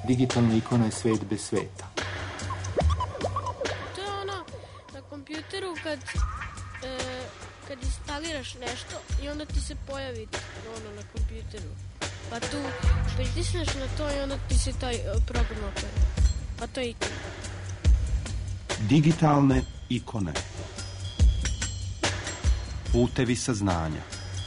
Digitalna ikona je svet bez sveta. To je ono na kompjuteru kad instaliraš nešto i onda ti se pojavi ono na kompjuteru. Pa tu pritisneš na to i onda ti se taj program otvori. Pa to je ikona. Digitalne ikone. Putevi saznanja.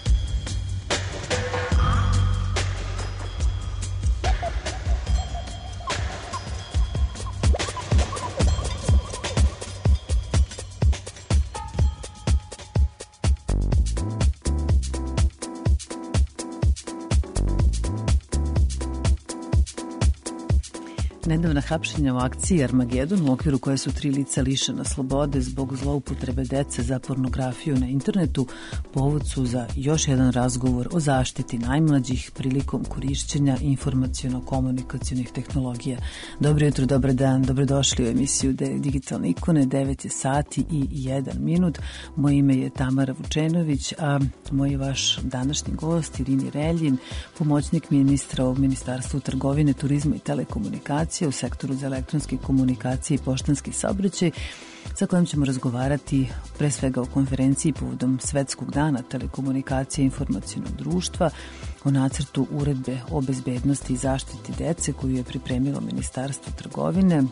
Nedavna hapšenja u akciji Armagedon, u okviru koje su 3 lica lišena slobode zbog zloupotrebe dece za pornografiju na internetu, povod su za još jedan razgovor o zaštiti najmlađih prilikom korišćenja informaciono-komunikacionih tehnologija. Dobro jutro, dobar dan, dobrodošli u emisiju Digitalne ikone, 9 je sati i 1 minut. Moje ime je Tamara Vučenović, a moj vaš današnji gost Irini Reljin, pomoćnik ministra u Ministarstvu trgovine, turizma i telekomunikacije u sektoru za elektronske komunikacije i poštanski saobraćaj, sa kojim ćemo razgovarati pre svega o konferenciji povodom Svetskog dana telekomunikacije i informacionog društva, o nacrtu uredbe o bezbednosti i zaštiti dece koju je pripremilo Ministarstvo trgovine,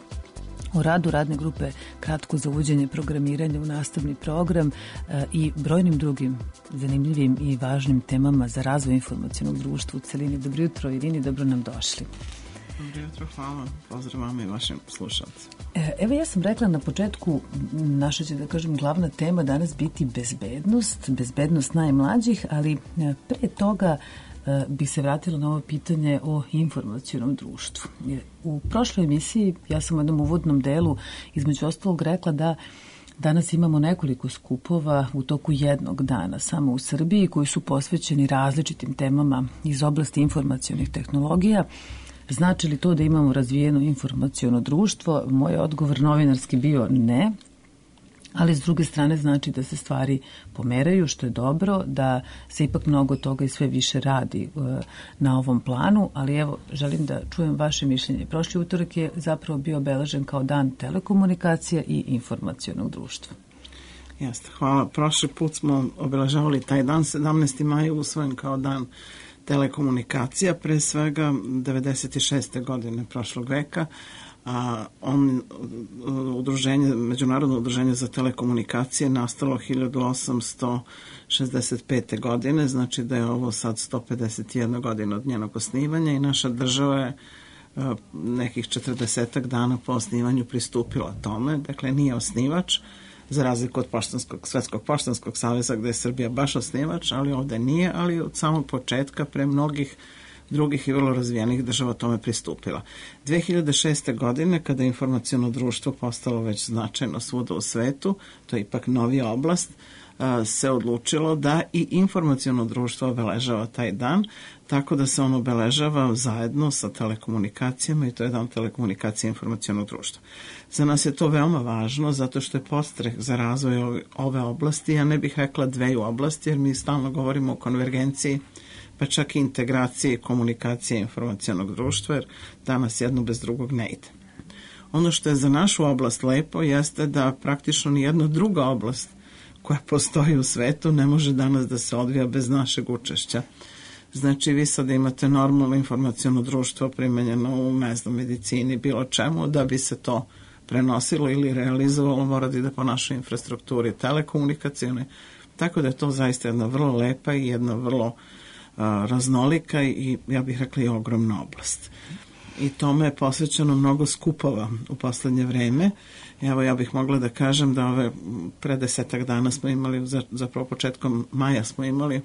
o radu radne grupe kratko za uvođenje programiranja u nastavni program i brojnim drugim zanimljivim i važnim temama za razvoj informacionog društva u celini. Dobro jutro, Irini, dobro nam došli. Dobro jutro, hvala. Pozdrav vama i vašim slušalcima. Evo, ja sam rekla na početku, naša će, da kažem, glavna tema danas biti bezbednost najmlađih, ali pre toga bih se vratila na ovo pitanje o informacionom društvu. U prošloj emisiji ja sam u jednom uvodnom delu između ostalog rekla da danas imamo nekoliko skupova u toku jednog dana samo u Srbiji koji su posvećeni različitim temama iz oblasti informacionih tehnologija. Znači li to da imamo razvijeno informaciono društvo? Moj odgovor novinarski bio ne, ali s druge strane znači da se stvari pomeraju, što je dobro, da se ipak mnogo toga i sve više radi na ovom planu, ali evo, želim da čujem vaše mišljenje. Prošli utorak je zapravo bio obeležen kao dan telekomunikacija i informacionog društva. Jeste, hvala. Prošli put smo obeležavali taj dan, 17. maja usvojen kao dan telekomunikacija, pre svega 96. godine prošlog veka. Međunarodno udruženje za telekomunikacije nastalo 1865. godine, znači da je ovo sad 151 godina od njenog osnivanja i naša država je nekih 40 dana po osnivanju pristupila tome, dakle nije osnivač, za razliku od Svetskog poštanskog saveza gde je Srbija baš osnivač, ali ovde nije, ali od samog početka pre mnogih drugih i vrlo razvijenih država tome pristupila. 2006. godine, kada je informaciono društvo postalo već značajno svuda u svetu, to je ipak novija oblast, se odlučilo da i informaciono društvo obeležava taj dan, tako da se on obeležava zajedno sa telekomunikacijama i to je dan telekomunikacije i informacionog društva. Za nas je to veoma važno zato što je podstreh za razvoj ove oblasti, ja ne bih rekla dveju oblasti jer mi stalno govorimo o konvergenciji, pa čak i integraciji komunikacije informacionog društva, jer danas jedno bez drugog ne ide. Ono što je za našu oblast lepo jeste da praktično nijedna druga oblast koja postoji u svetu ne može danas da se odvija bez našeg učešća. Znači, vi sad imate normalno informaciono društvo primenjeno u, medicini, bilo čemu, da bi se to prenosilo ili realizovalo, mora da ide po našoj infrastrukturi telekomunikacijone. Tako da je to zaista jedna vrlo lepa i jedna vrlo raznolika i ja bih rekla i ogromna oblast. I tome je posvećeno mnogo skupova u poslednje vreme. Evo, ja bih mogla da kažem da pre 10 dana smo imali, zapravo početkom maja smo imali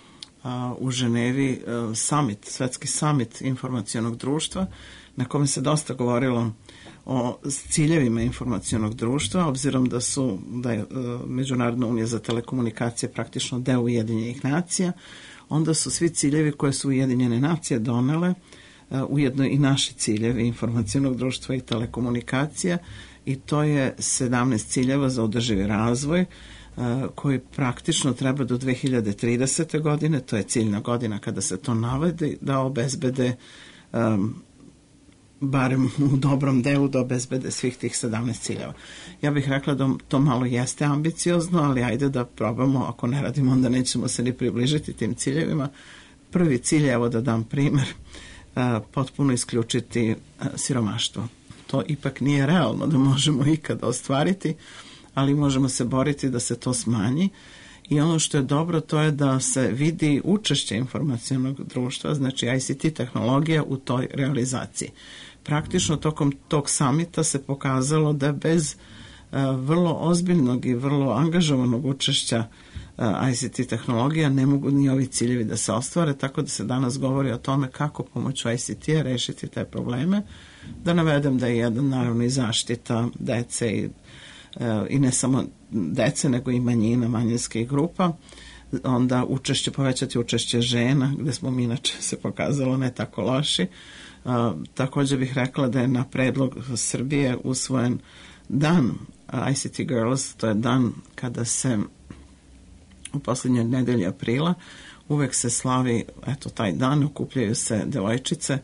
u Ženevi svetski summit informacionog društva, na kome se dosta govorilo o ciljevima informacionog društva, obzirom da je Međunarodna unija za telekomunikacije praktično deo Ujedinjenih nacija, onda su svi ciljevi koje su Ujedinjene nacije donele, ujedno i naši ciljevi informacionog društva i telekomunikacija, i to je 17 ciljeva za održivi razvoj, koji praktično treba do 2030. godine, to je ciljna godina kada se to navede, da obezbede barem u dobrom delu da obezbede svih tih 17 ciljeva. Ja bih rekla da to malo jeste ambiciozno, ali ajde da probamo, ako ne radimo onda nećemo se ni približiti tim ciljevima. Prvi cilj, evo da dam primer, potpuno isključiti siromaštvo. To ipak nije realno da možemo ikada ostvariti, ali možemo se boriti da se to smanji. I ono što je dobro, to je da se vidi učešće informacionog društva, znači ICT tehnologija u toj realizaciji. Praktično tokom tog samita se pokazalo da bez vrlo ozbiljnog i vrlo angažovanog učešća ICT tehnologija ne mogu ni ovi ciljevi da se ostvare, tako da se danas govori o tome kako pomoću ICT-a rešiti te probleme. Da navedem da je jedan naravno i zaštita dece i ne samo dece, nego i manjina, manjinskih grupa, onda povećati učešće žena, gde smo mi inače se pokazalo ne tako loši. Također bih rekla da je na predlog Srbije usvojen dan ICT Girls, to je dan kada se u posljednjoj nedelji aprila uvek se slavi taj dan, okupljaju se devojčice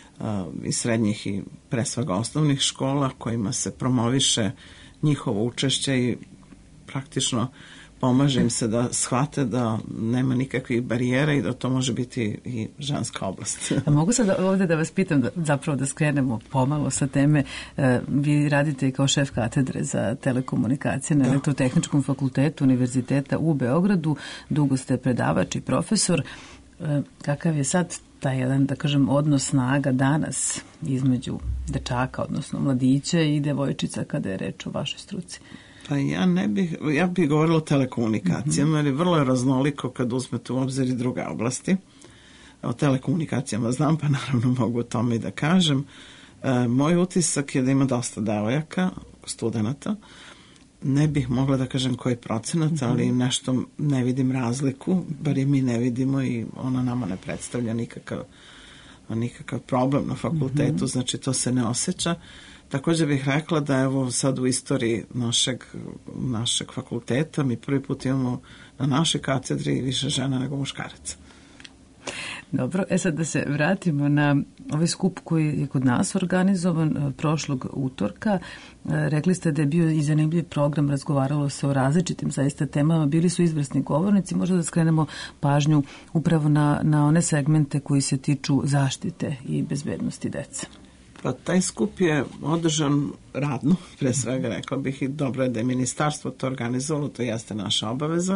iz srednjih i pre svega osnovnih škola kojima se promoviše njihovo učešće i praktično pomaže im se da shvate da nema nikakvih barijera i da to može biti i ženska oblast. A mogu sad ovdje da vas pitam, zapravo da skrenemo pomalo sa teme. Vi radite kao šef katedre za telekomunikacije na Elektrotehničkom fakultetu Univerziteta u Beogradu. Dugo ste predavač i profesor. Kakav je sad taj jedan, da kažem, odnos snaga danas između dečaka, odnosno mladića i devojčica kada je reč o vašoj struci? Pa ja bih govorila o telekomunikacijama, jer je vrlo raznoliko kad uzmete u obzir i druge oblasti. O telekomunikacijama znam, pa naravno mogu o tome i da kažem. Moj utisak je da ima dosta devojaka, studenata. Ne bih mogla da kažem koji procenat, ali nešto ne vidim razliku, bar i mi ne vidimo i ona nama ne predstavlja nikakav problem na fakultetu, znači to se ne osjeća. Također bih rekla da evo sad u istoriji našeg fakulteta mi prvi put imamo na našoj katedri više žena nego muškaraca. Dobro, sad da se vratimo na ovaj skup koji je kod nas organizovan prošlog utorka. Rekli ste da je bio i zanimljiv program, razgovaralo se o različitim zaista temama, bili su izvrsni govornici, možda da skrenemo pažnju upravo na one segmente koji se tiču zaštite i bezbednosti dece. Pa taj skup je održan radno, pre svega rekla bih, i dobro je da je ministarstvo to organizovalo, to jeste naša obaveza.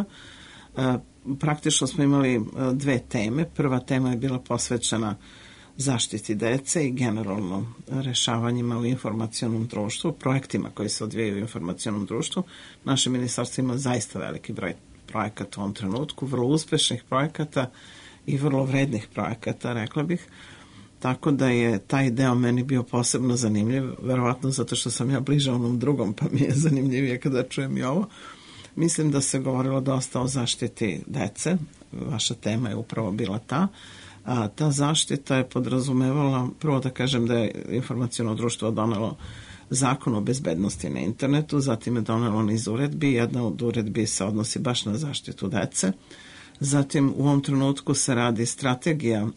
Praktično smo imali dve teme. Prva tema je bila posvećena zaštiti dece i generalno rešavanjima u informacionom društvu, projektima koji se odvijaju u informacionom društvu. Naše ministarstvo ima zaista veliki broj projekata u ovom trenutku, vrlo uspešnih projekata i vrlo vrednih projekata, rekla bih. Tako da je taj deo meni bio posebno zanimljiv, verovatno zato što sam ja bliža onom drugom, pa mi je zanimljivije kada čujem i ovo. Mislim da se govorilo dosta o zaštiti dece, vaša tema je upravo bila ta. Ta zaštita je podrazumevala, prvo da kažem da je informaciono društvo donelo zakon o bezbednosti na internetu, zatim je donelo niz uredbi, jedna od uredbi se odnosi baš na zaštitu dece. Zatim u ovom trenutku se radi strategija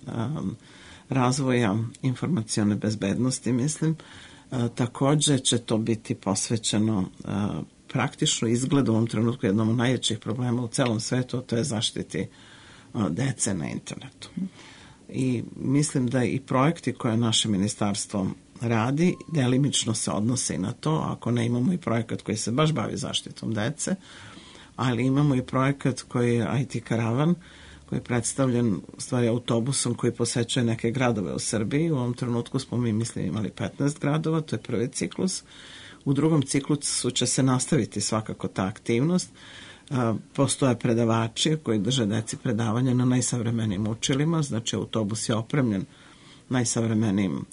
razvoja informacione bezbednosti, mislim. Također će to biti posvećeno praktično izgleda u ovom trenutku jednom od najvećih problema u celom svetu, a to je zaštiti dece na internetu. I mislim da i projekti koje naše ministarstvo radi delimično se odnose i na to, ako ne imamo i projekat koji se baš bavi zaštitom dece, ali imamo i projekat koji je IT karavan, koji je predstavljen u stvari autobusom koji posećuje neke gradove u Srbiji. U ovom trenutku smo mi imali 15 gradova, to je prvi ciklus. U drugom ciklusu će se nastaviti svakako ta aktivnost. Postoje predavači koji drže deci predavanja na najsavremenijim učilima, znači autobus je opremljen najsavremenijim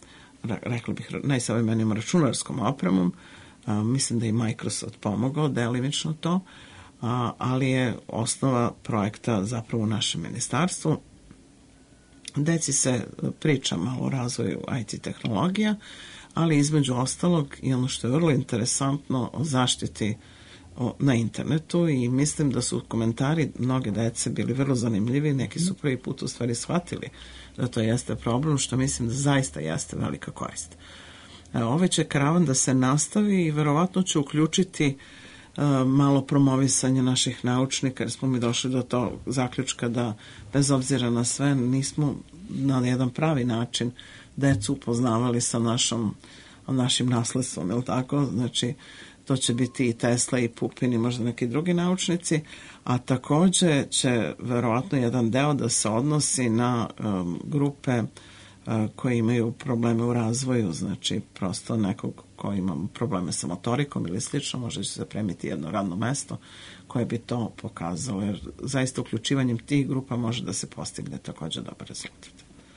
računarskom opremom. Mislim da je Microsoft pomogao delimično to, ali je osnova projekta zapravo u našem ministarstvu. Deci se priča malo o razvoju IT tehnologija, ali između ostalog i ono što je vrlo interesantno o zaštiti na internetu i mislim da su komentari mnoge dece bili vrlo zanimljivi, neki su prvi put u stvari shvatili da to jeste problem, što mislim da zaista jeste velika korist. Ovaj će karavan da se nastavi i verovatno će uključiti malo promovisanje naših naučnika, jer smo mi došli do tog zaključka da bez obzira na sve nismo na jedan pravi način decu upoznavali sa našim nasledstvom, je li tako? Znači, to će biti i Tesla i Pupin i možda neki drugi naučnici, a takođe će verovatno jedan deo da se odnosi na grupe koji imaju probleme u razvoju, znači prosto nekog ko ima probleme sa motorikom ili slično, može se zapremiti jedno radno mesto koje bi to pokazalo, jer zaista uključivanjem tih grupa može da se postigne takođe dobar rezultat.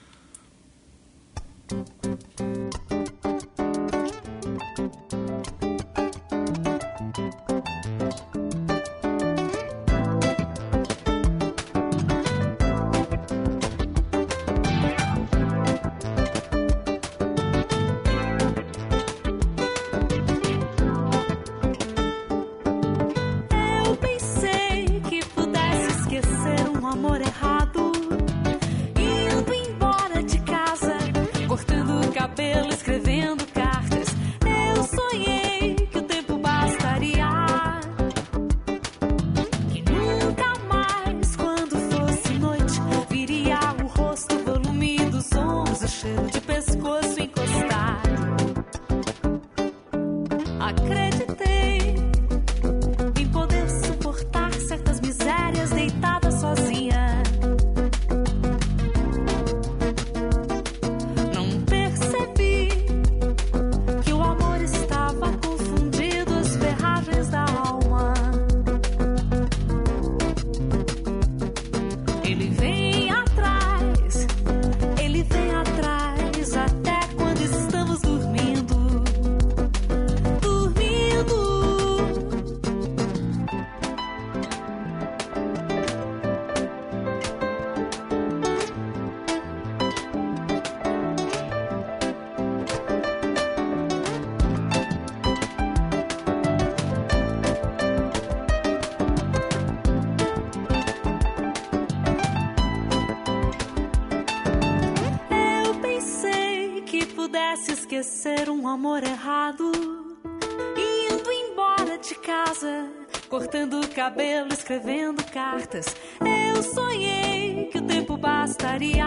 Esquecer amor errado, indo embora de casa, cortando o cabelo, escrevendo cartas. Eu sonhei que o tempo bastaria,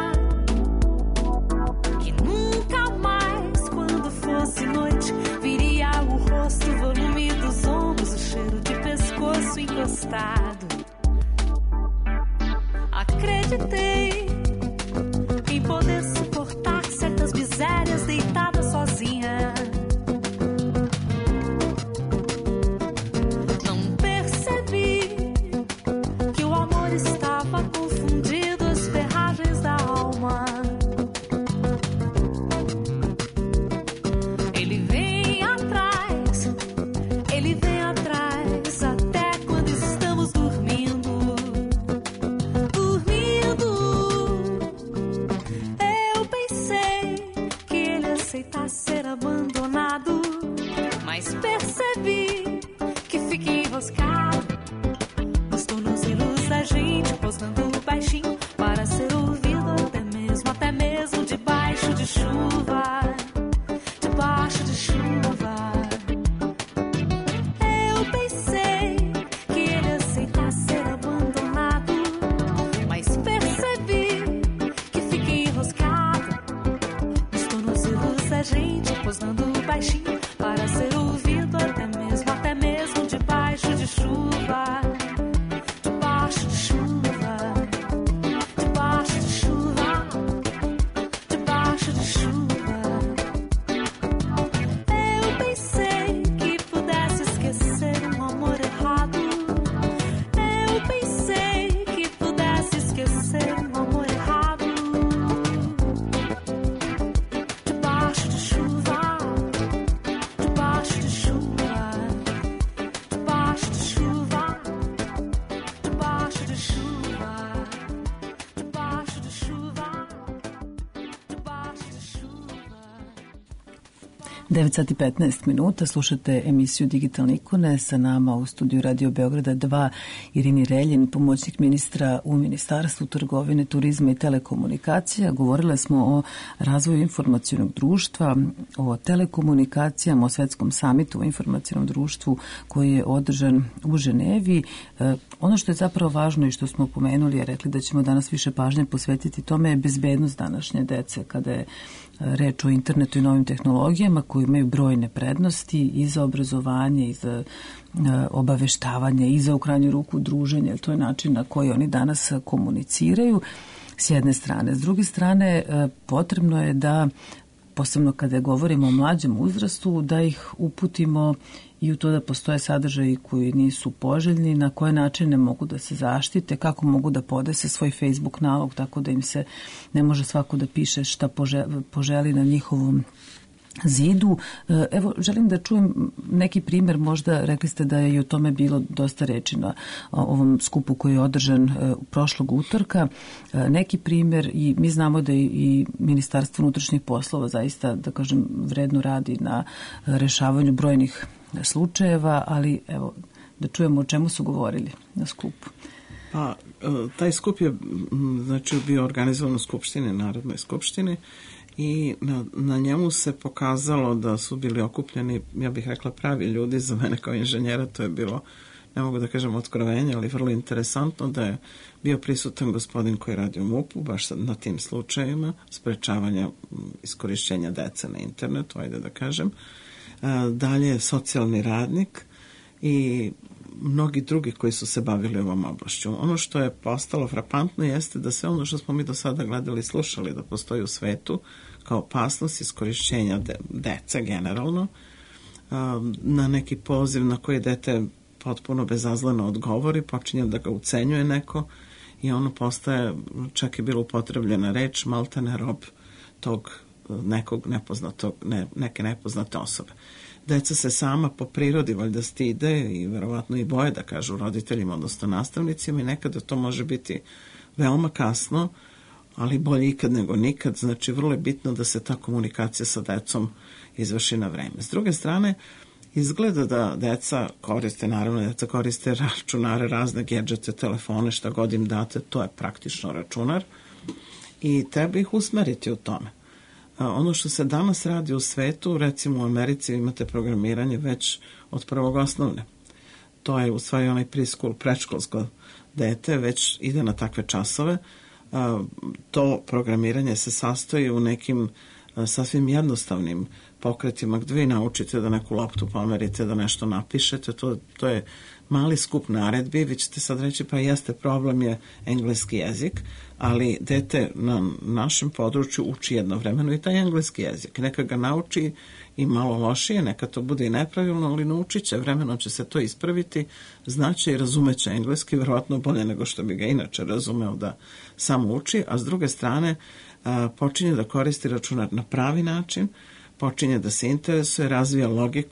que nunca mais, quando fosse noite, viria o rosto, o volume dos ombros, o cheiro de pescoço encostado. Acreditei em poder suportar certas misérias deitada sozinha. Não percebi que o amor estava confundido, as ferragens da alma. Ele vem atrás, até quando estamos dormindo. Dormindo. 9 sati 15 minuta, slušate emisiju Digitalne ikone, sa nama u studiju Radio Beograda 2 Irini Reljin, pomoćnik ministra u Ministarstvu trgovine, turizma i telekomunikacija. Govorile smo o razvoju informacionog društva, o telekomunikacijama, o svetskom samitu o informacionom društvu koji je održan u Ženevi. Ono što je zapravo važno i što smo pomenuli, je rekli da ćemo danas više pažnje posvetiti tome, je bezbednost današnje dece kada je reč o internetu i novim tehnologijama koji imaju brojne prednosti i za obrazovanje, i za obaveštavanje, i za u krajnju ruku druženje, jer to je način na koji oni danas komuniciraju s jedne strane. S druge strane, potrebno je da, posebno kada govorimo o mlađem uzrastu, da ih uputimo i u to da postoje sadržaji koji nisu poželjni, na koje načine mogu da se zaštite, kako mogu da podese svoj Facebook nalog, tako da im se ne može svako da piše šta poželi na njihovom zidu. Evo, želim da čujem neki primer, možda rekli ste da je i o tome bilo dosta reči na ovom skupu koji je održan prošlog utorka. Neki primer, i mi znamo da i Ministarstvo unutrašnjih poslova zaista, da kažem, vredno radi na rešavanju brojnih slučajeva, ali evo, da čujemo o čemu su govorili na skupu. Pa, taj skup je znači bio organizovan u Skupštini, Narodnoj skupštini, i na njemu se pokazalo da su bili okupljeni, ja bih rekla, pravi ljudi. Za mene kao inženjera to je bilo, ne mogu da kažem otkrovenje, ali vrlo interesantno da je bio prisutan gospodin koji radi u MUP-u, baš na tim slučajima sprečavanja iskorišćenja dece na internetu, ajde da kažem. Dalje socijalni radnik i mnogi drugi koji su se bavili ovom oblašću. Ono što je postalo frapantno jeste da sve ono što smo mi do sada gledali i slušali da postoji u svetu kao opasnost iskorišćenja dece generalno, na neki poziv na koji dete potpuno bezazleno odgovori, počinje da ga ucenjuje neko i ono postaje, čak je bilo upotrebljena reč, maltene rob tog nekog nepoznatog, neke nepoznate osobe. Deca se sama po prirodi valjda stide i verovatno i boje da kažu roditeljima, odnosno nastavnicima, i nekada to može biti veoma kasno, ali bolje ikad nego nikad. Znači, vrlo je bitno da se ta komunikacija sa decom izvrši na vreme. S druge strane, izgleda da deca koriste, naravno, deca koriste računare, razne gadžete, telefone, šta god im date, to je praktično računar i treba ih usmeriti u tome. Ono što se danas radi u svetu, recimo u Americi imate programiranje već od prvog osnovne. To je u stvari onaj preschool, predškolsko dete, već ide na takve časove. To programiranje se sastoji u nekim sasvim jednostavnim pokretima gdje vi naučite da neku loptu pomerite, da nešto napišete. To je mali skup naredbi. Vi ćete sad reći, pa jeste, problem je engleski jezik, ali dete na našem području uči jednovremeno i taj engleski jezik. Neka ga nauči i malo lošije, neka to bude i nepravilno, ali naučit će, vremenom će se to ispraviti, znaće i razumeće engleski, verovatno bolje nego što bi ga inače razumeo da samo uči, a s druge strane počinje da koristi računar na pravi način, počinje da se interesuje, razvija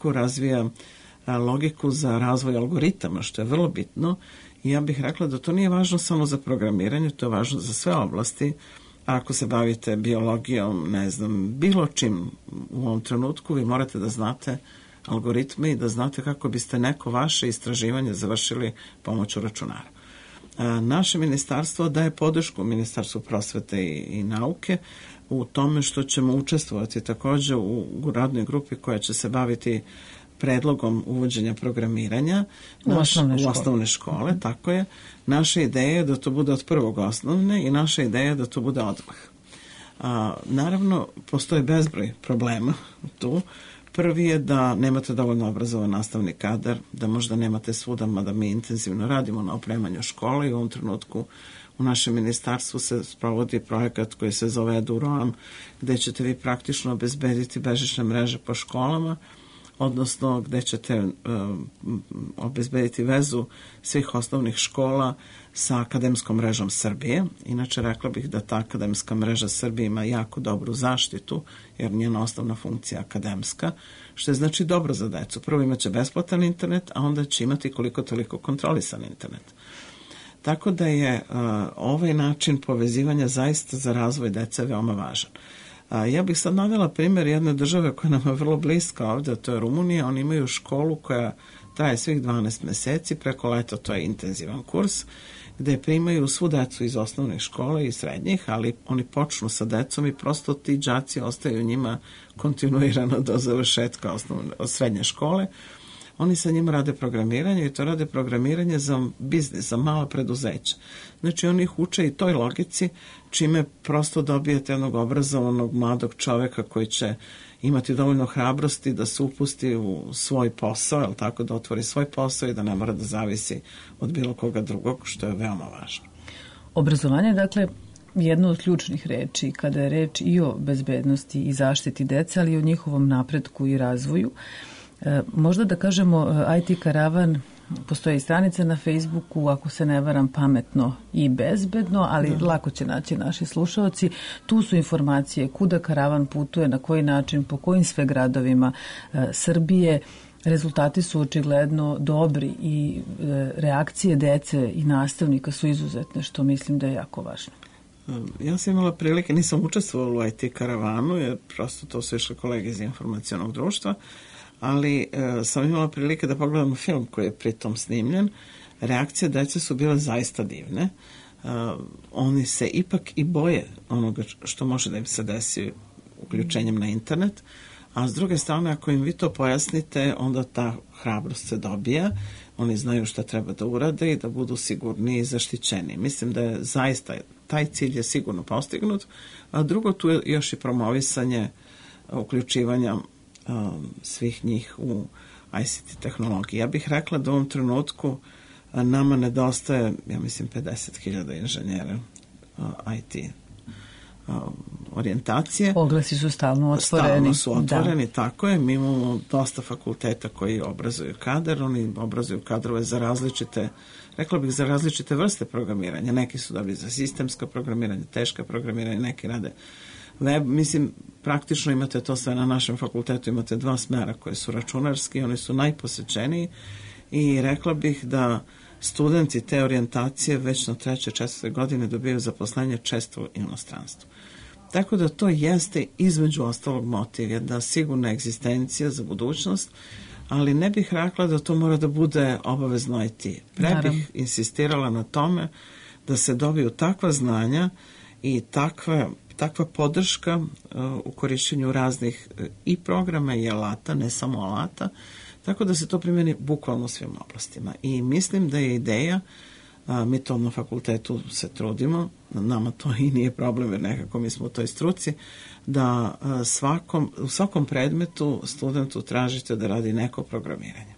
logiku za razvoj algoritama, što je vrlo bitno. I ja bih rekla da to nije važno samo za programiranje, to je važno za sve oblasti. Ako se bavite biologijom, ne znam, bilo čim u ovom trenutku, vi morate da znate algoritme i da znate kako biste neko vaše istraživanje završili pomoću računara. Naše ministarstvo daje podršku Ministarstvu prosvete i nauke u tome što ćemo učestvovati također u radnoj grupi koja će se baviti predlogom uvođenja programiranja u osnovne škole, tako je. Naša ideja je da to bude od prvog osnovne i naša ideja je da to bude odmah. Naravno, postoji bezbroj problema tu. Prvi je da nemate dovoljno obrazovan nastavni kadar, da možda nemate svuda, mada mi intenzivno radimo na opremanju škole i u ovom trenutku u našem ministarstvu se sprovodi projekat koji se zove EduRoam, gde ćete vi praktično obezbediti bežične mreže po školama, odnosno gde ćete obezbediti vezu svih osnovnih škola sa akademskom mrežom Srbije. Inače, rekla bih da ta akademska mreža Srbije ima jako dobru zaštitu, jer njena osnovna funkcija je akademska, što je znači dobro za decu. Prvo imaće besplatan internet, a onda će imati koliko toliko kontrolisan internet. Tako da je ovaj način povezivanja zaista za razvoj dece veoma važan. Ja bih sad navela primjer jedne države koja nam je vrlo bliska ovdje, to je Rumunija. Oni imaju školu koja traje svih 12 meseci, preko leta to je intenzivan kurs, gde primaju svu decu iz osnovne škole i srednjih, ali oni počnu sa decom i prosto ti đaci ostaju njima kontinuirano do završetka srednje škole. Oni sa njima rade programiranje i to rade programiranje za biznis, za mala preduzeća. Znači oni ih uče i toj logici, čime prosto dobijete jednog obrazovanog mladog čoveka koji će imati dovoljno hrabrosti da se upusti u svoj posao, jel tako, da otvori svoj posao i da ne mora da zavisi od bilo koga drugog, što je veoma važno. Obrazovanje je, dakle, jedno od ključnih reči kada je reč i o bezbednosti i zaštiti dece, ali i o njihovom napretku i razvoju. Možda da kažemo, IT Karavan, postoje i stranica na Facebooku, ako se ne varam, pametno i bezbedno, ali lako će naći naši slušaoci. Tu su informacije kuda Karavan putuje, na koji način, po kojim sve gradovima Srbije. Rezultati su očigledno dobri i reakcije dece i nastavnika su izuzetne, što mislim da je jako važno. Ja sam imala prilike, nisam učestvovala u IT Karavanu, jer prosto to su išli kolege iz informacionog društva, ali sam imala prilike da pogledam film koji je pritom snimljen. Reakcije dece su bile zaista divne. Oni se ipak i boje onoga što može da im se desi uključenjem na internet, a s druge strane, ako im vi to pojasnite, onda ta hrabrost se dobija, oni znaju šta treba da urade i da budu sigurni i zaštićeni. Mislim da je zaista, taj cilj je sigurno postignut, a drugo tu je još i promovisanje uključivanja svih njih u ICT tehnologiji. Ja bih rekla da u ovom trenutku nama nedostaje, ja mislim, 50.000 inženjera IT orijentacije. Oglasi su stalno otvoreni. Stalno su otvoreni, tako je. Mi imamo dosta fakulteta koji obrazuju kadar, oni obrazuju kadrove za različite, rekla bih, za različite vrste programiranja. Neki su dobri za sistemsko programiranje, teška programiranje, neki rade web. Mislim, praktično imate to sve na našem fakultetu, imate 2 smera koje su računarski, oni su najposećeniji i rekla bih da studenti te orijentacije već na 3. 4. godine dobijaju zaposlenje često u inostranstvu. Tako da to jeste između ostalog motiv, jedna sigurna egzistencija za budućnost, ali ne bih rekla da to mora da bude obavezno IT. Pre bih insistirala na tome da se dobiju takva znanja i takva podrška u korišćenju raznih i programa i alata, ne samo alata, tako da se to primjeni bukvalno u svim oblastima. I mislim da je ideja, mi to na fakultetu se trudimo, nama to i nije problem jer nekako mi smo u toj struci, da u svakom predmetu studentu tražite da radi neko programiranje.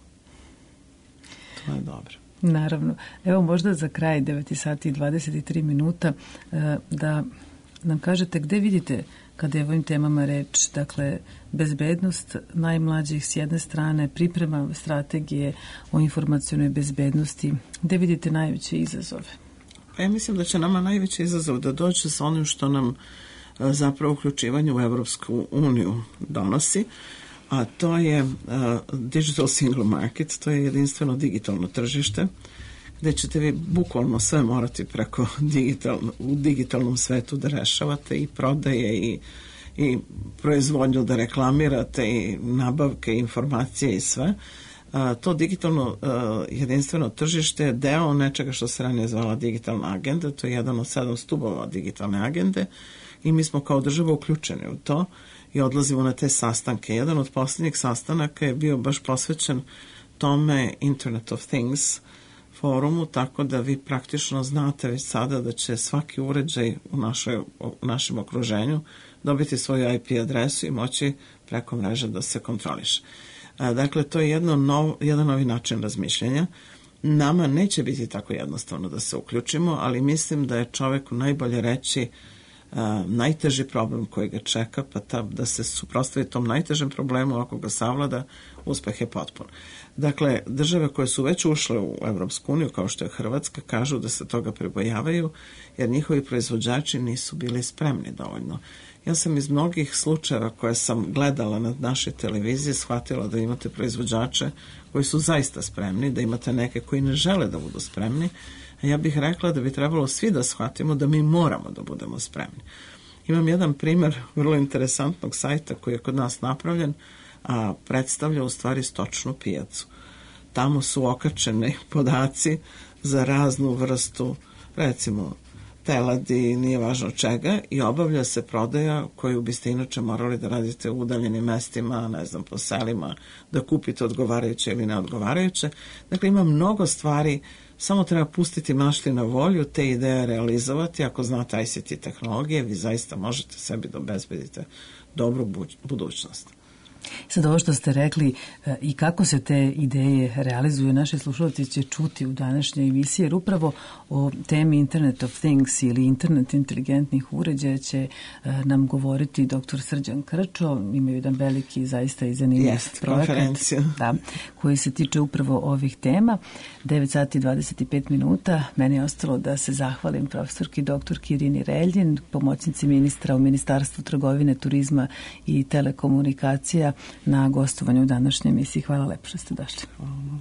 To je dobro. Naravno. Evo možda za kraj 9 sati i 23 minuta da nam kažete gde vidite kada je ovim temama reč, dakle, bezbednost najmlađih s jedne strane, priprema strategije o informacionoj bezbednosti, gde vidite najveće izazove? Pa ja mislim da će nama najveći izazov da dođe sa onim što nam zapravo uključivanje u Evropsku uniju donosi, a to je digital single market, to je jedinstveno digitalno tržište, gde ćete vi bukvalno sve morati preko u digitalnom svetu da rešavate i prodaje i proizvodnju da reklamirate i nabavke, informacije i sve. To digitalno jedinstveno tržište je deo nečega što se ranije zvala digitalna agenda, to je jedan od 7 stubova digitalne agende i mi smo kao država uključeni u to i odlazimo na te sastanke. Jedan od posljednjih sastanaka je bio baš posvećen tome Internet of Things forumu, tako da vi praktično znate već sada da će svaki uređaj u našem okruženju dobiti svoju IP adresu i moći preko mreže da se kontroliše. Dakle, to je jedan novi način razmišljanja. Nama neće biti tako jednostavno da se uključimo, ali mislim da je čoveku najbolje reći najteži problem koji ga čeka, pa da se suprotstavi tom najtežem problemu, ako ga savlada, uspeh je potpun. Dakle, države koje su već ušle u Evropsku uniju, kao što je Hrvatska, kažu da se toga pribojavaju, jer njihovi proizvođači nisu bili spremni dovoljno. Ja sam iz mnogih slučajeva koje sam gledala na našoj televiziji shvatila da imate proizvođače koji su zaista spremni, da imate neke koji ne žele da budu spremni. Ja bih rekla da bi trebalo svi da shvatimo da mi moramo da budemo spremni. Imam jedan primer vrlo interesantnog sajta koji je kod nas napravljen, a predstavlja u stvari stočnu pijacu. Tamo su okačeni podaci za raznu vrstu, recimo teladi, nije važno čega, i obavlja se prodaja koju biste inače morali da radite u udaljenim mestima, ne znam, po selima, da kupite odgovarajuće ili neodgovarajuće. Dakle, ima mnogo stvari, samo treba pustiti mašti na volju, te ideje realizovati. Ako znate ICT tehnologije, vi zaista možete sebi da obezbedite dobru budućnost. Sad ovo što ste rekli i kako se te ideje realizuju, naši slušalci će čuti u današnjoj emisiji, jer upravo o temi Internet of Things ili internet inteligentnih uređaja će nam govoriti dr. Srđan Krčo. Imaju jedan veliki, zaista i zanimljiv projekat koji se tiče upravo ovih tema. 9 sati 25 minuta. Meni je ostalo da se zahvalim profesorki dr. Irini Reljin, pomoćnici ministra u Ministarstvu trgovine, turizma i telekomunikacija, na gostovanju u današnjoj emisiji. Hvala lepo što ste došli. Hvala.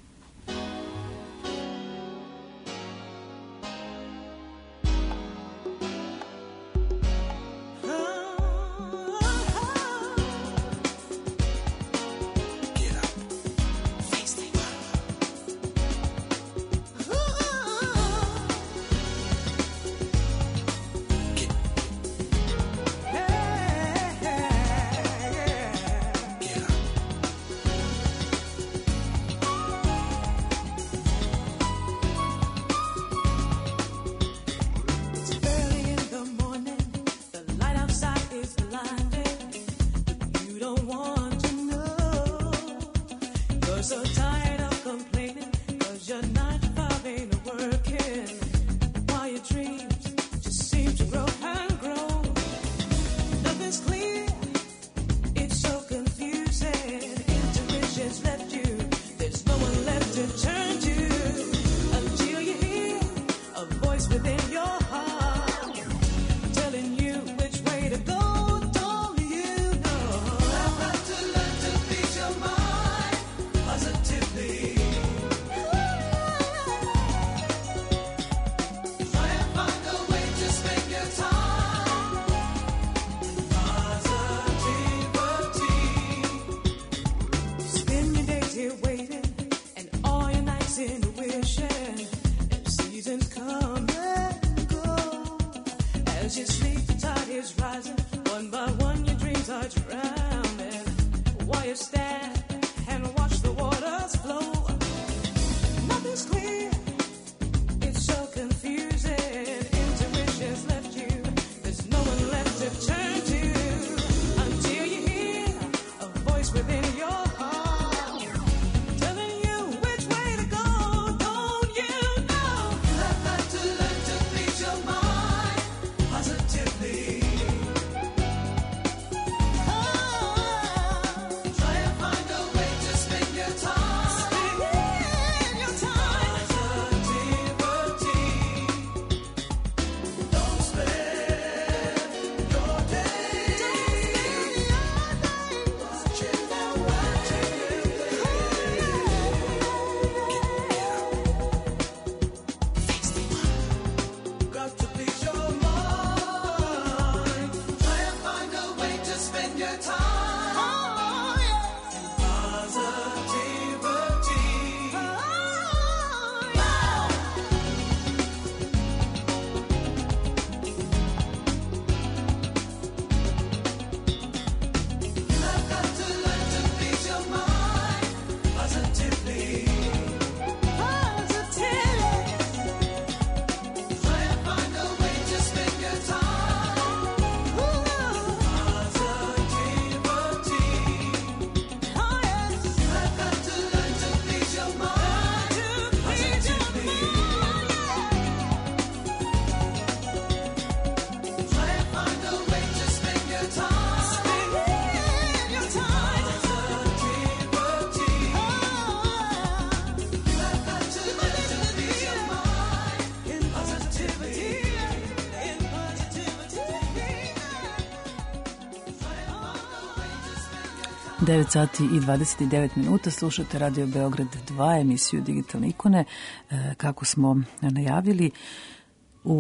Devet sati i 29 minuta, slušate Radio Beograd 2, emisiju Digitalne ikone. Kako smo najavili, u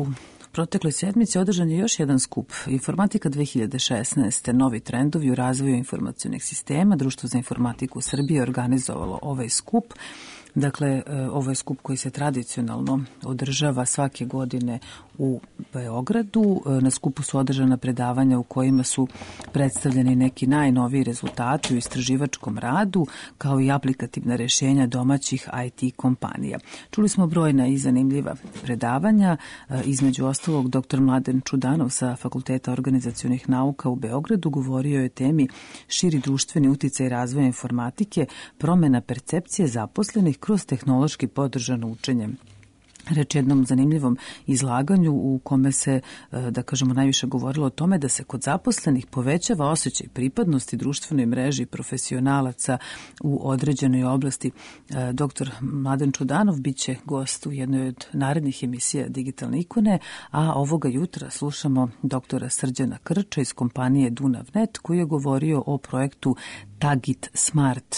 protekloj sedmici održan je još jedan skup Informatika 2016. Novi trendovi u razvoju informacionih sistema. Društvo za informatiku u Srbiji je organizovalo ovaj skup. Dakle, ovo je skup koji se tradicionalno održava svake godine u Beogradu. Na skupu su održana predavanja u kojima su predstavljeni neki najnoviji rezultati u istraživačkom radu, kao i aplikativna rešenja domaćih IT kompanija. Čuli smo brojna i zanimljiva predavanja, između ostalog dr. Mladen Čudanov sa Fakulteta organizacionih nauka u Beogradu govorio je o temi širi društveni uticaj razvoja informatike, promena percepcije zaposlenih kroz tehnološki podržano učenje. Reč jednom zanimljivom izlaganju u kome se, da kažemo, najviše govorilo o tome da se kod zaposlenih povećava osjećaj pripadnosti društvenoj mreži profesionalaca u određenoj oblasti. Dr. Mladen Čudanov biće gost u jednoj od narednih emisija Digitalne ikone, a ovoga jutra slušamo doktora Srđana Krča iz kompanije Dunavnet koji je govorio o projektu Tagit Smart,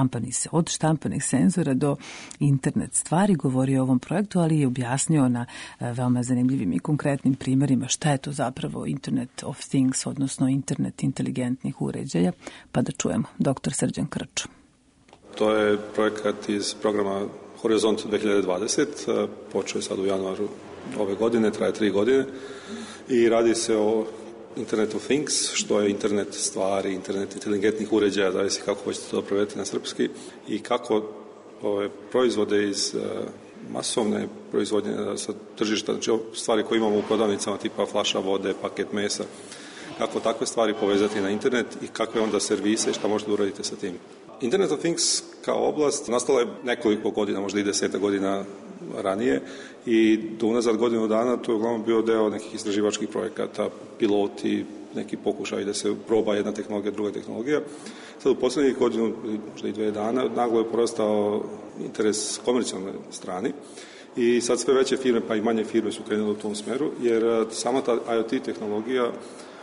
od štampanih senzora do internet stvari, govorio o ovom projektu, ali je objasnio na veoma zanimljivim i konkretnim primjerima šta je to zapravo Internet of Things, odnosno internet inteligentnih uređaja, pa da čujemo dr. Srđan Krč. To je projekat iz programa Horizont 2020, počeo je sad u januaru ove godine, traje 3 godine i radi se o Internet of Things, što je internet stvari, internet inteligentnih uređaja, zavisi kako hoćete to prevediti na srpski, i kako ove proizvode iz masovne proizvodnje sa tržišta, znači stvari koje imamo u prodavnicama tipa flaša vode, paket mesa, kako takve stvari povezati na internet i kakve onda servise i šta možete uraditi sa tim. Internet of Things kao oblast nastala je nekoliko godina, možda i 10 godina ranije i do unazad godinu dana to je uglavnom bio deo nekih istraživačkih projekata, piloti, neki pokušaj da se proba jedna tehnologija, druga tehnologija. Sad u poslednjih godinu, možda i 2 dana, naglo je porastao interes komercijalne strani i sad sve veće firme, pa i manje firme su krenule u tom smeru, jer sama ta IoT tehnologija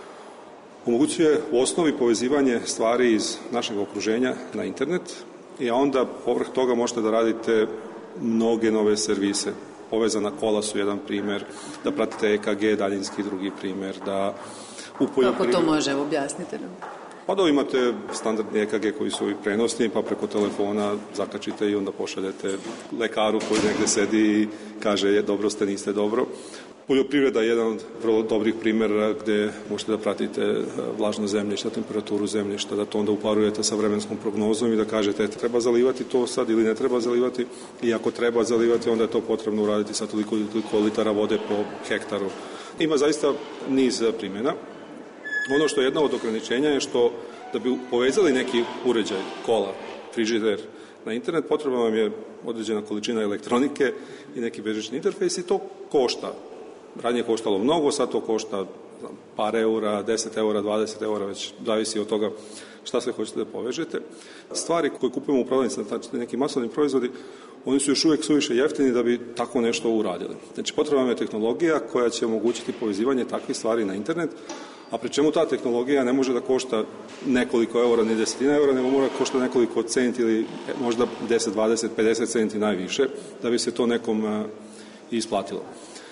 omogućuje u osnovi povezivanje stvari iz našeg okruženja na internet i onda povrh toga možete da radite mnoge nove servise. Povezana kola su jedan primjer, da pratite EKG, daljinski drugi primjer, da u poljoprivredu... Kako to može, objasnite nam? Pa da imate standardni EKG koji su i prenosni, pa preko telefona zakačite i onda pošaljete lekaru koji negde sedi i kaže dobro ste, niste dobro. Poljoprivreda je jedan od vrlo dobrih primjera gde možete da pratite vlažno zemljište, temperaturu zemljišta, da to onda uparujete sa vremenskom prognozom i da kažete treba zalivati to sad ili ne treba zalivati i ako treba zalivati onda je to potrebno uraditi sa toliko litara vode po hektaru. Ima zaista niz primjena. Ono što je jedna od ograničenja je što da bi povezali neki uređaj, kola, frižider na internet, potrebno vam je određena količina elektronike i neki bežični interfejs i to košta. Ranije koštalo mnogo, sad to košta par eura, 10 eura, 20 eura, već zavisi od toga šta sve hoćete da povežete. Stvari koje kupujemo u prodavnicama, znači neki masovni proizvodi, oni su još uvijek suviše jeftini da bi tako nešto uradili. Znači potrebna je tehnologija koja će omogućiti povezivanje takvih stvari na internet, a pri čemu ta tehnologija ne može da košta nekoliko eura, ni 10 eura, nego mora košta nekoliko centi ili možda 10, 20, 50 centi najviše, da bi se to nekom isplatilo.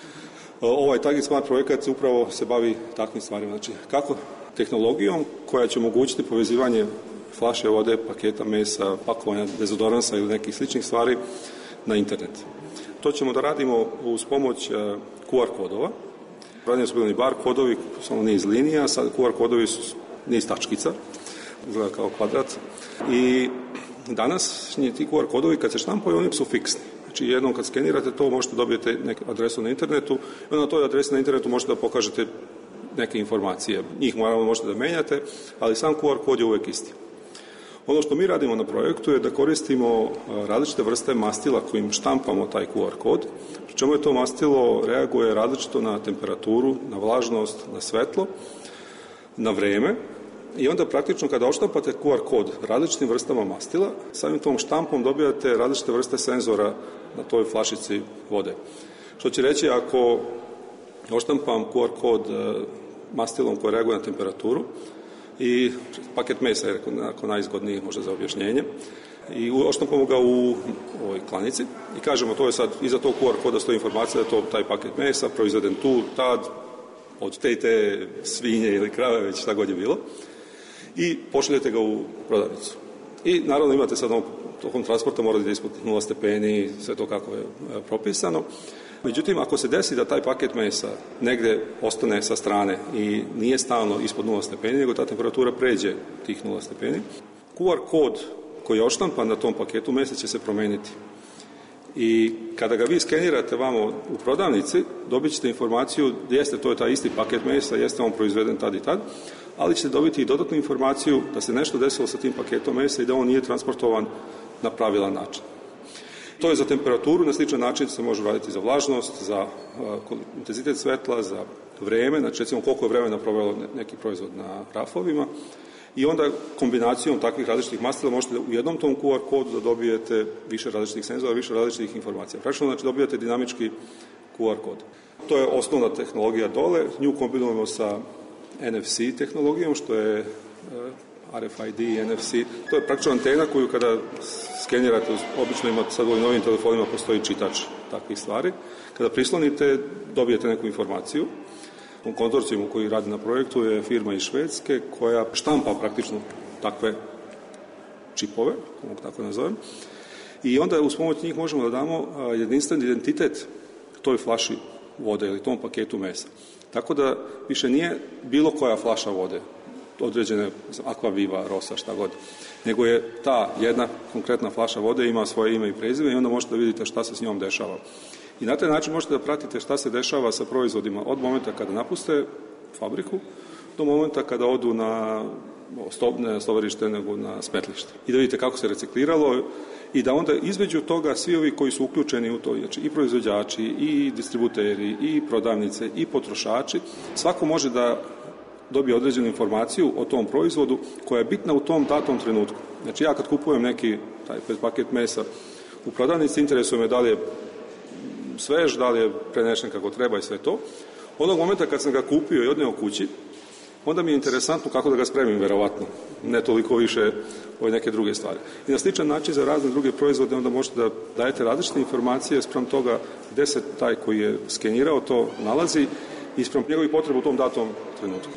Ovaj Tagit Smart projekat upravo se bavi takvim stvarima. Znači, kako tehnologijom koja će omogućiti povezivanje flaše vode, paketa mesa, pakovanja dezodoransa ili nekih sličnih stvari na internet. To ćemo da radimo uz pomoć QR kodova. Ranije su bili bar kodovi, samo niz linija, sad QR kodovi su niz tačkica, izgleda kao kvadrat. I danas ti QR kodovi kad se štampaju, oni su fiksni. Znači jednom kad skenirate to možete dobijete neku adresu na internetu i onda na toj adresi na internetu možete da pokažete neke informacije. Njih naravno možete da menjate, ali sam QR kod je uvek isti. Ono što mi radimo na projektu je da koristimo različite vrste mastila kojim štampamo taj QR kod, pri čemu je to mastilo reaguje različito na temperaturu, na vlažnost, na svetlo, na vreme. I onda praktično kada odštampate QR kod različitim vrstama mastila, samim tom štampom dobijate različite vrste senzora na toj flašici vode. Što će reći ako odštampam QR kod mastilom koji reaguje na temperaturu i paket mesa je ako najzgodniji možda za objašnjenje, i odštampamo ga u ovoj klanici i kažemo to je sad, iza tog QR koda stoji informacija da je to taj paket mesa proizveden tu, tad, od te svinje ili krave, već šta god je bilo, i pošaljete ga u prodavnicu. I naravno imate sad tokom transporta morate da ispod 0 stepeni, sve to kako je propisano. Međutim, ako se desi da taj paket mesa negde ostane sa strane i nije stalno ispod 0 stepeni, nego ta temperatura pređe tih 0 stepeni, QR kod koji je odštampan na tom paketu mesa će se promeniti. I kada ga vi skenirate vamo u prodavnici, dobit ćete informaciju, jeste to je taj isti paket mesa, jeste on proizveden tad i tad, ali ćete dobiti i dodatnu informaciju da se nešto desilo sa tim paketom mesa i da on nije transportovan na pravilan način. To je za temperaturu, na sličan način se može raditi za vlažnost, za intenzitet svetla, za vreme, znači recimo koliko je vremena provelo neki proizvod na rafovima, i onda kombinacijom takvih različitih mastila možete u jednom tom QR kodu da dobijete više različitih senzora, više različitih informacija. Praktično znači dobijate dinamički QR kod. To je osnovna tehnologija dole, nju kombinujemo sa NFC tehnologijom, što je RFID, NFC, to je praktično antena koju kada skenirate, obično ima sad u ovim novim telefonima postoji čitač takvih stvari. Kada prislonite, dobijete neku informaciju. U konzorcijumu koji radi na projektu je firma iz Švedske koja štampa praktično takve čipove, tako nazovem, i onda uz pomoć njih možemo da damo jedinstven identitet toj flaši vode ili tom paketu mesa. Tako da više nije bilo koja flaša vode, određene Aquaviva, Rosa, šta god, nego je ta jedna konkretna flaša vode ima svoje ime i prezime i onda možete da vidite šta se s njom dešava. I na taj način možete da pratite šta se dešava sa proizvodima od momenta kada napuste fabriku do momenta kada odu na stovarište nego na smetlište. I da vidite kako se recikliralo i da onda između toga svi ovi koji su uključeni u to, znači i proizvođači, i distributeri, i prodavnice, i potrošači, svako može da dobije određenu informaciju o tom proizvodu koja je bitna u tom datom trenutku. Znači ja kad kupujem neki taj paket mesa u prodavnici, interesuje me da li je svež, da li je prenešen kako treba i sve to. Onog momenta kad sam ga kupio i odneo kući, onda mi je interesantno kako da ga spremim, verovatno. Ne toliko više ove neke druge stvari. I na sličan način za razne druge proizvode onda možete da dajete različite informacije spram toga gde se taj koji je skenirao to nalazi i spram njegovih potreba u tom datom trenutku.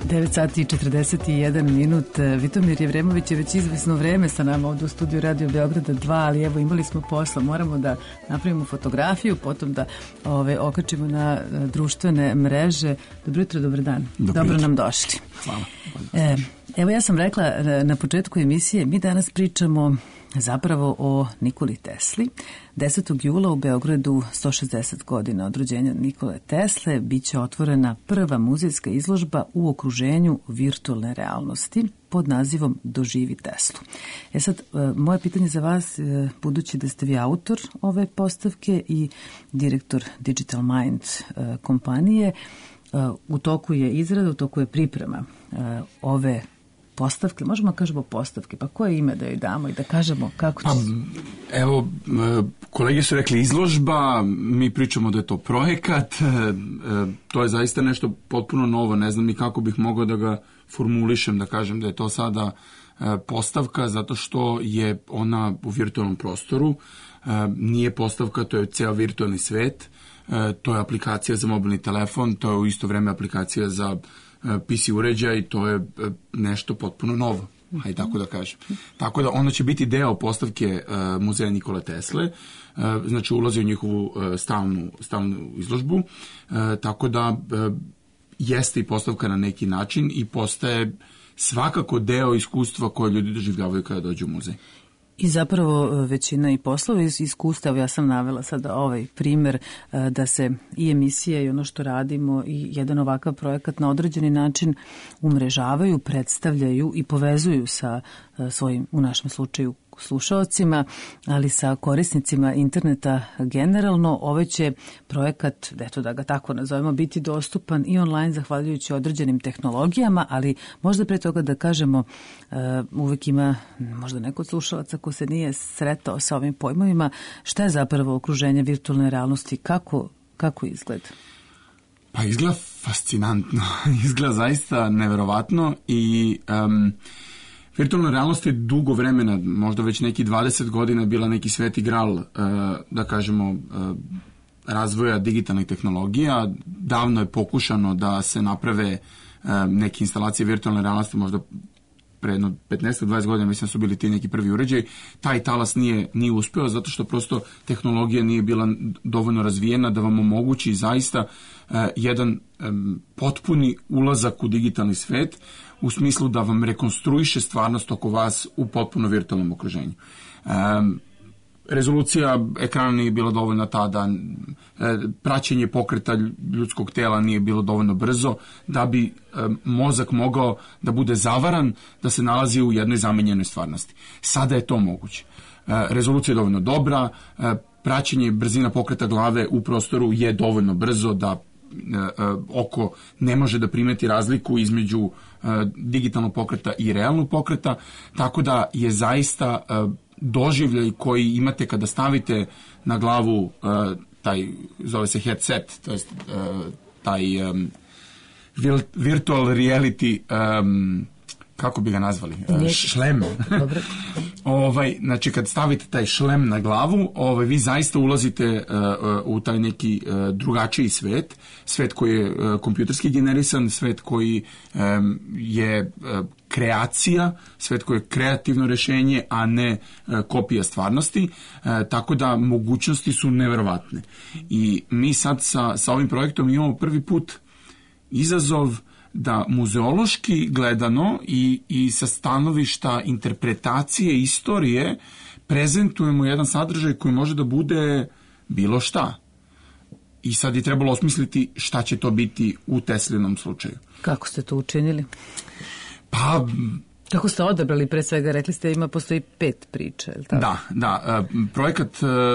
9 sati i 41 minut. Vitomir Jevremović je već izvesno vreme sa nama ovdje u studiju Radio Beograda 2, ali evo imali smo posla. Moramo da napravimo fotografiju, potom da okačimo na društvene mreže. Dobro jutro, dobar dan. Dobro nam došli. Hvala. Evo ja sam rekla na početku emisije, mi danas pričamo zapravo o Nikoli Tesli. 10. jula u Beogradu, 160 godina od rođenja Nikole Tesle, biće otvorena prva muzejska izložba u okruženju virtualne realnosti pod nazivom Doživi Teslu. Sad, moje pitanje za vas, budući da ste vi autor ove postavke i direktor Digital Mind kompanije, u toku je izrada, u toku je priprema ove postavke, možemo kažemo postavke, pa koje ime da joj damo i da kažemo kako će... Evo, kolege su rekli izložba, mi pričamo da je to projekat, to je zaista nešto potpuno novo, ne znam ni kako bih mogao da ga formulišem, da kažem da je to sada postavka, zato što je ona u virtualnom prostoru, nije postavka, to je ceo virtualni svet, to je aplikacija za mobilni telefon, to je u isto vreme aplikacija za PC uređaj i to je nešto potpuno novo, hajde tako da kažem. Tako da ona će biti deo postavke muzeja Nikole Tesle, znači ulazi u njihovu stalnu izložbu, tako da jeste i postavka na neki način i postaje svakako deo iskustva koje ljudi doživljavaju kada dođu u muzej. I zapravo većina i poslova iz iskustava, ja sam navela sada ovaj primer da se i emisije i ono što radimo i jedan ovakav projekat na određeni način umrežavaju, predstavljaju i povezuju sa svojim, u našem slučaju, slušaocima, ali sa korisnicima interneta generalno. Ovaj će projekat, eto da ga tako nazovemo, biti dostupan i online zahvaljujući određenim tehnologijama, ali možda pre toga da kažemo, uvek ima možda neko od slušalaca ko se nije sretao sa ovim pojmovima, šta je zapravo okruženje virtualne realnosti, kako izgleda? Pa izgleda fascinantno, izgleda zaista neverovatno i virtualna realnost je dugo vremena, možda već neki 20 godina bila neki sveti gral, da kažemo, razvoja digitalnih tehnologija. Davno je pokušano da se naprave neke instalacije virtualne realnosti, možda pre jedno 15-20 godina, mislim da su bili ti neki prvi uređaj. Taj talas nije uspeo zato što prosto tehnologija nije bila dovoljno razvijena da vam omogući zaista jedan potpuni ulazak u digitalni svet u smislu da vam rekonstruiše stvarnost oko vas u potpuno virtualnom okruženju. Rezolucija ekrana nije bila dovoljna tada, praćenje pokreta ljudskog tela nije bilo dovoljno brzo da bi mozak mogao da bude zavaran da se nalazi u jednoj zamenjenoj stvarnosti. Sada je to moguće. Rezolucija je dovoljno dobra, praćenje i brzina pokreta glave u prostoru je dovoljno brzo da oko ne može da primeti razliku između digitalnog pokreta i realnog pokreta, tako da je zaista doživljaj koji imate kada stavite na glavu taj, zove se headset, to jest taj virtual reality, kako bi ga nazvali? Šlem. Znači, kad stavite taj šlem na glavu, vi zaista ulazite u taj neki drugačiji svet koji je kompjuterski generisan, svet koji je kreacija, svet koji je kreativno rešenje, a ne kopija stvarnosti, tako da mogućnosti su neverovatne. I mi sad sa ovim projektom imamo prvi put izazov da muzeološki gledano i sa stanovišta interpretacije istorije prezentujemo jedan sadržaj koji može da bude bilo šta. I sad je trebalo osmisliti šta će to biti u Teslinom slučaju. Kako ste to učinili? Pa... Kako ste odabrali, pre svega, rekli ste postoji 5 priča, je li tako? Da. Projekat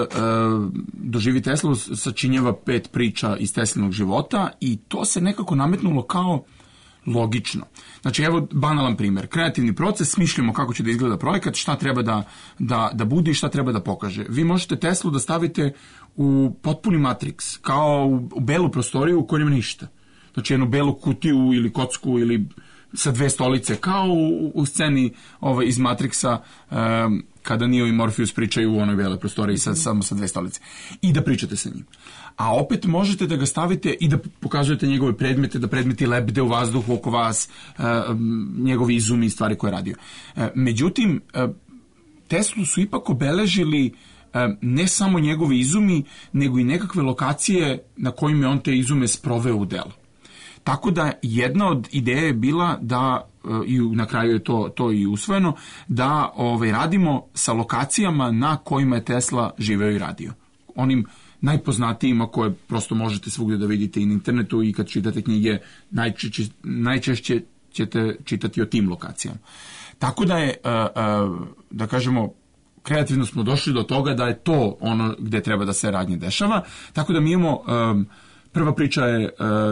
Doživi Teslu sačinjava 5 priča iz Teslinog života i to se nekako nametnulo kao logično. Znači, evo banalan primjer. Kreativni proces, smišljamo kako će da izgleda projekat, šta treba da bude i šta treba da pokaže. Vi možete Teslu da stavite u potpuni matriks, kao u belu prostoriju u kojoj nema ništa. Znači, jednu belu kutiju ili kocku ili sa 2 stolice, kao u sceni iz Matrixa, kada Neo i Morpheus pričaju u onoj bele prostoriji samo sa 2 stolice. I da pričate sa njim. a opet možete da ga stavite i da pokazujete njegove predmete, da predmeti lebde u vazduhu oko vas, njegovi izumi i stvari koje je radio. Međutim, Teslu su ipak obeležili ne samo njegovi izumi, nego i nekakve lokacije na kojima je on te izume sproveo u delo. Tako da jedna od ideja je bila da, i na kraju je to i usvojeno, da radimo sa lokacijama na kojima je Tesla živeo i radio. Onim najpoznatijima koje prosto možete svugdje da vidite i na internetu i kad čitate knjige najčešće ćete čitati o tim lokacijama. Tako da je, da kažemo, kreativno smo došli do toga da je to ono gde treba da se radnje dešava. Tako da mi imamo, prva priča je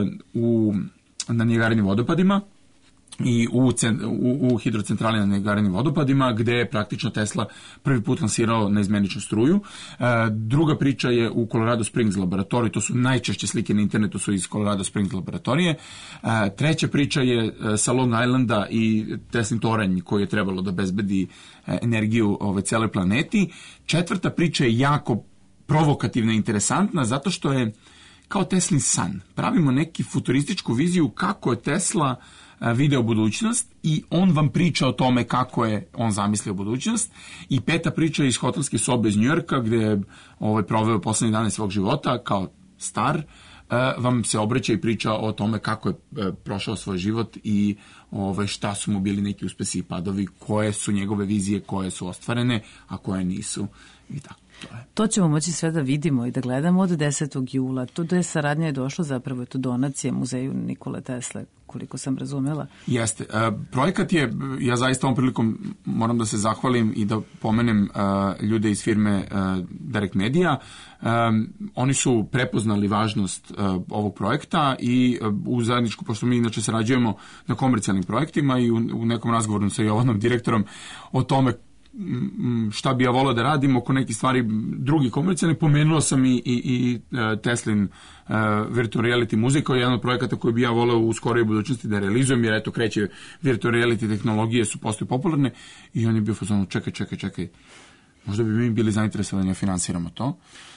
na Nijagarinim vodopadima i u hidrocentrali na Nijagarinim vodopadima, gde je praktično Tesla prvi put lansirao neizmeničnu struju. Druga priča je u Colorado Springs laboratoriji, to su najčešće slike na internetu su iz Colorado Springs laboratorije. Treća priča je sa Long Islanda i Teslin toranj koji je trebalo da bezbedi energiju celoj planeti. Četvrta priča je jako provokativna i interesantna zato što je kao Teslin san. Pravimo neki futurističku viziju kako je Tesla video budućnost i on vam priča o tome kako je on zamislio budućnost. I peta priča je iz hotelske sobe iz Njujorka gde je proveo poslednje dane svog života kao star, vam se obraća i priča o tome kako je prošao svoj život i šta su mu bili neki uspesi i padovi, koje su njegove vizije, koje su ostvarene, a koje nisu i tako. To ćemo moći sve da vidimo i da gledamo od 10. jula. To je saradnja je došlo, zapravo je to donacija Muzeju Nikole Tesle, koliko sam razumela. Jeste. Projekat je, ja zaista ovom prilikom moram da se zahvalim i da pomenem ljude iz firme Direct Media. Oni su prepoznali važnost ovog projekta i u zajedničku, pošto mi inače sarađujemo na komercijalnim projektima i u nekom razgovoru sa Jovanom direktorom o tome šta bi ja volao da radim oko nekih stvari drugi komercijalni, pomenuo sam i Teslin Virtual Reality muzej kao jedan od projekata koji bi ja volao u skorijoj budućnosti da realizujem, jer eto kreće Virtual Reality tehnologije su postaju popularne i on je bio fazonu čekaj, možda bi mi bili zainteresovani da finansiramo to.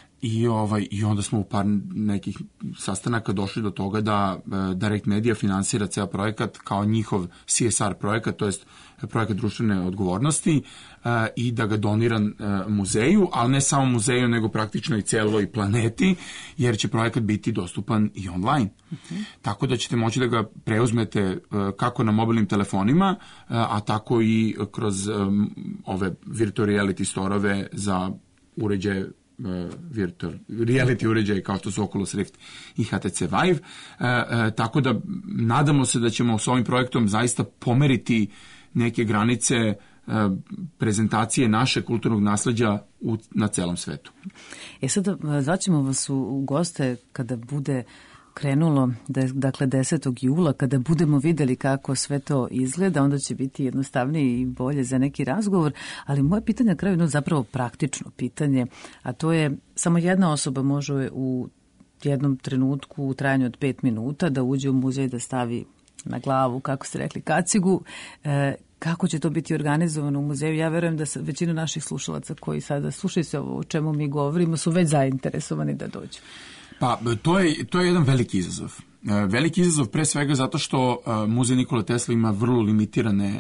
I onda smo u par nekih sastanaka došli do toga da Direct Media finansira ceo projekat kao njihov CSR projekat, to jest projekat društvene odgovornosti i da ga donira muzeju, ali ne samo muzeju, nego praktično i celoj planeti, jer će projekat biti dostupan i online. Tako da ćete moći da ga preuzmete kako na mobilnim telefonima, a tako i kroz ove virtual reality storove za uređaje virtual reality uređaje kao što su Oculus Rift i HTC Vive, tako da nadamo se da ćemo s ovim projektom zaista pomeriti neke granice prezentacije naše kulturnog nasleđa na celom svetu. Sada zvaćemo vas u goste kada bude krenulo, dakle 10. jula, kada budemo videli kako sve to izgleda, onda će biti jednostavnije i bolje za neki razgovor, ali moje pitanje na kraju je zapravo praktično pitanje, a to je samo jedna osoba može u jednom trenutku u trajanju od 5 minuta da uđe u muzej, da stavi na glavu, kako ste rekli, kacigu. Kako će to biti organizovano u muzeju? Ja verujem da većina naših slušalaca koji sada slušaju se ovo o čemu mi govorimo su već zainteresovani da dođu. Pa, to je jedan veliki izazov. Veliki izazov pre svega zato što Muzej Nikole Tesle ima vrlo limitirane,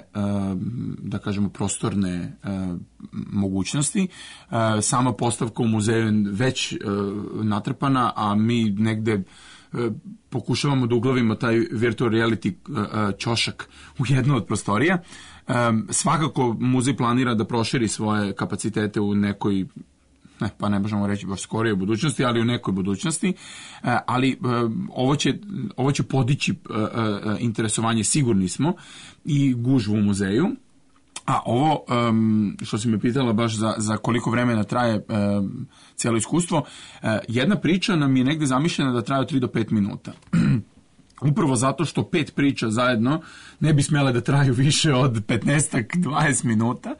da kažemo, prostorne mogućnosti. Sama postavka u muzeju je već natrpana, a mi negde pokušavamo da uglavimo taj virtual reality ćošak u jednu od prostorija. Svakako muzej planira da proširi svoje kapacitete u nekoj, pa ne možemo reći baš skorijoj budućnosti, ali u nekoj budućnosti, ali ovo će podići interesovanje, sigurni smo, i gužvu u muzeju. A ovo, što si me pitala baš za koliko vremena traje cijelo iskustvo, jedna priča nam je negde zamišljena da traje od 3 do 5 minuta. Upravo zato što 5 priča zajedno ne bi smjele da traju više od 15-20 minuta.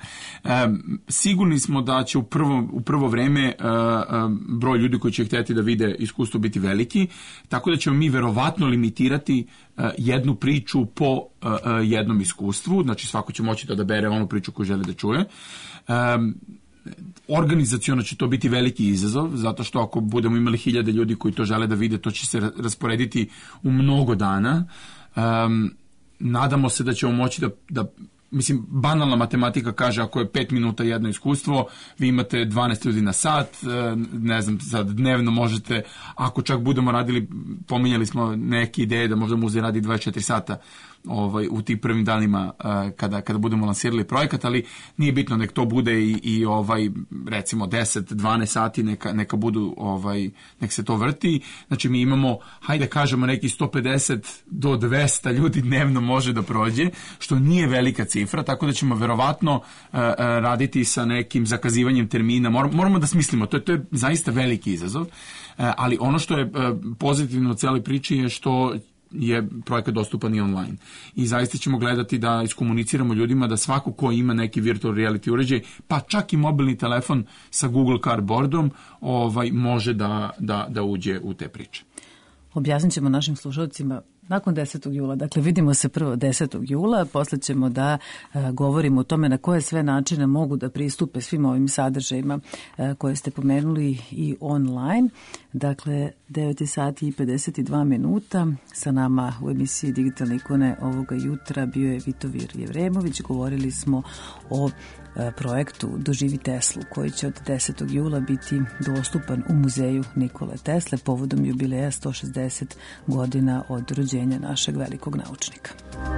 Sigurni smo da će u prvo vreme broj ljudi koji će htjeti da vide iskustvo biti veliki, tako da ćemo mi verovatno limitirati jednu priču po jednom iskustvu, znači svako će moći da odabere onu priču koju želi da čuje. Organizaciono će to biti veliki izazov, zato što ako budemo imali 1000 ljudi koji to žele da vide, to će se rasporediti u mnogo dana. Nadamo se da ćemo moći da mislim, banalna matematika kaže ako je 5 minuta jedno iskustvo, vi imate 12 ljudi na sat, ne znam, sad dnevno možete, ako čak budemo radili, pominjali smo neke ideje da možda muzej radi 24 sata u tih prvim danima kada budemo lansirali projekat, ali nije bitno, nek to bude i recimo 10-12 sati neka budu, nek se to vrti. Znači mi imamo, hajde kažemo, neki 150 do 200 ljudi dnevno može da prođe, što nije velika cifra, tako da ćemo verovatno raditi sa nekim zakazivanjem termina. Moramo da smislimo, to je zaista veliki izazov, ali ono što je pozitivno u cijeloj priči je što je projekat dostupan i online. I zaista ćemo gledati da iskomuniciramo ljudima da svako ko ima neki virtual reality uređaj, pa čak i mobilni telefon sa Google Cardboardom, može da uđe u te priče. Objasnit ćemo našim slušalcima nakon 10. jula. Dakle, vidimo se prvo 10. jula, posle ćemo da govorimo o tome na koje sve načine mogu da pristupe svim ovim sadržajima koje ste pomenuli i online. Dakle, 9 sati i 52 minuta. Sa nama u emisiji Digitalne ikone ovoga jutra bio je Vitovir Jevremović. Govorili smo o projektu Doživi Teslu, koji će od 10. jula biti dostupan u muzeju Nikole Tesle povodom jubileja 160 godina od rođenja našeg velikog naučnika.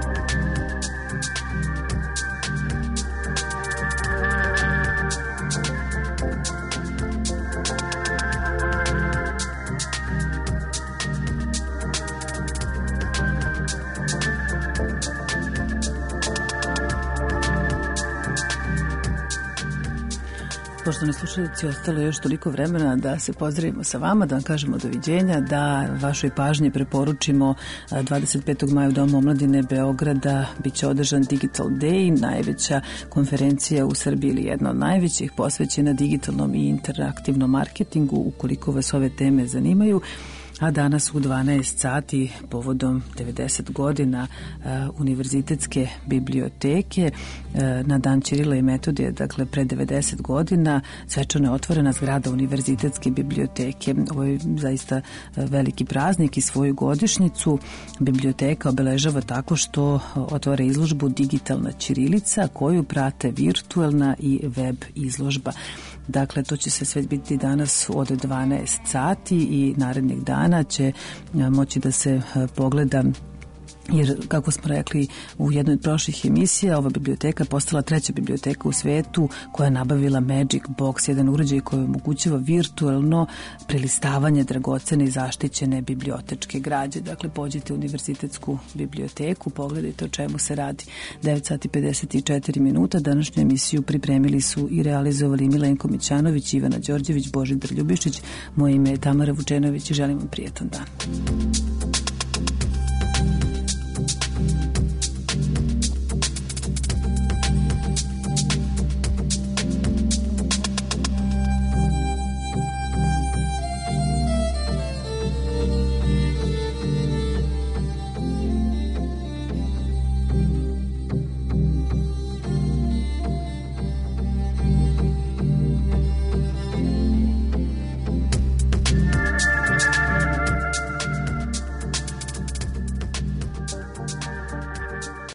Poštovani slušalci, ostalo je još toliko vremena da se pozdravimo sa vama, da vam kažemo doviđenja, da vašoj pažnji preporučimo 25. maja u Domu omladine Beograda biće održan Digital Day, najveća konferencija u Srbiji ili jedna od najvećih, posvećena digitalnom i interaktivnom marketingu, ukoliko vas ove teme zanimaju. A danas u 12 sati povodom 90 godina Univerzitetske biblioteke na dan Ćirila i Metodija, dakle pre 90 godina, svečano je otvorena zgrada Univerzitetske biblioteke. Ovo je zaista veliki praznik i svoju godišnjicu biblioteka obeležava tako što otvara izložbu Digitalna ćirilica koju prate virtualna i web izložba. Dakle, to će se sve biti danas od 12 sati i narednih dana će moći da se pogleda, jer, kako smo rekli u jednoj od prošlih emisija, ova biblioteka postala 3. biblioteka u svetu koja je nabavila Magic Box, jedan uređaj koji omogućava virtualno prelistavanje dragocene i zaštićene bibliotečke građe. Dakle, pođite u Univerzitetsku biblioteku, pogledajte o čemu se radi. 9 sati 54 minuta. Današnju emisiju pripremili su i realizovali Milenko Mićanović, Ivana Đorđević, Božidar Ljubišić. Moje ime je Tamara Vučenović i želim vam prijetan dan.